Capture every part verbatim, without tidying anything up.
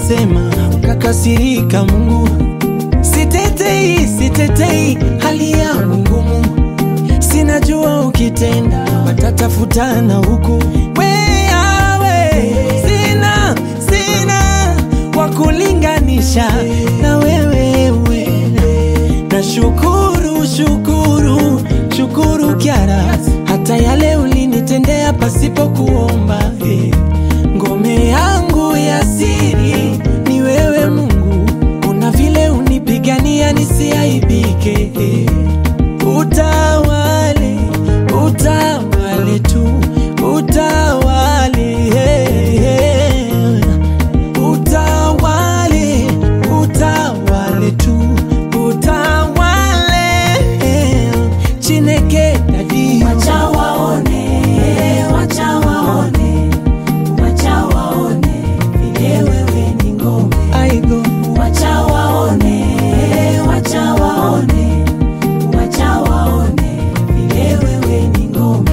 ulisema ukakasirika Mungu. Sitetei, sitetei hali yangu ngumu, sinajua ukitenda watatafutana huku. Wewe sina, sina wakulinganisha na wewe we. Na shukuru, shukuru, shukuru Kiara, hata yale ulinitendea pasipo kuomba. Hey, ngome yangu ya siri ni wewe Mungu, una vile unipigania nisiaibike. Hey, utawale, utawale tu, utawale. Hey, hey, utawale, utawale tu, utawale. Hey, Chineke dadi, wacha waone, wacha waone, wacha waone vile wewe ni ngome. aigo Wacha waone, wacha waone, wacha waone vile wewe ni ngome.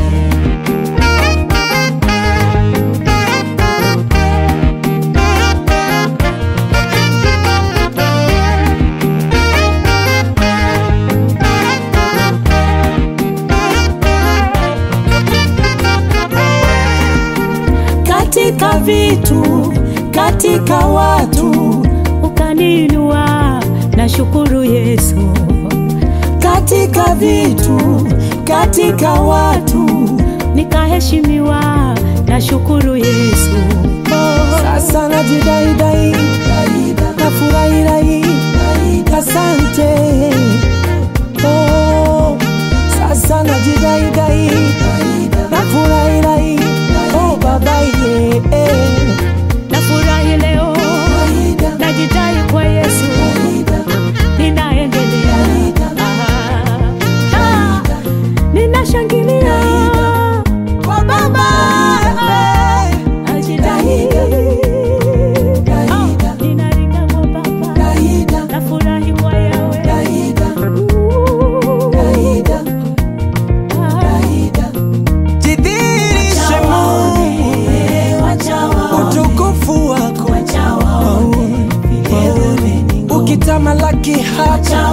Katika vitu, katika watu ukaninua, na shukuru Yesu. Katika vitu, katika watu nikaheshimiwa, na shukuru Yesu. Oh, sasa najidai dai, nafurahi rai, asante. Oh, sasa najidai dai, nafurahi rai, oh baba ye, eh. nafurahi leo, najidai kwa Yesu, ninaendelea, ah, ah, ninashangilia kwa baba, najidai, ah, ninaringa kwa baba, nafurahi kwa Yawe, Jidhihirishe Mungu, utukufu wako ukitamalaki hapa